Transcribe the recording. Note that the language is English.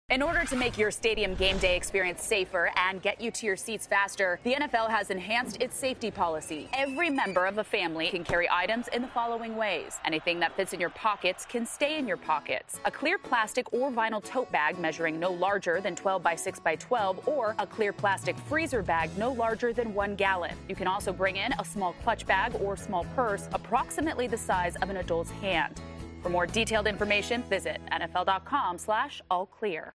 In order to make your stadium game day experience safer and get you to your seats faster, the NFL has enhanced its safety policy. Every member of a family can carry items in the following ways. Anything that fits in your pockets can stay in your pockets. A clear plastic or vinyl tote bag measuring no larger than 12 by 6 by 12, or a clear plastic freezer bag no larger than 1 gallon. You can also bring in a small clutch bag or small purse approximately the size of an adult's hand. For more detailed information, visit NFL.com/allclear.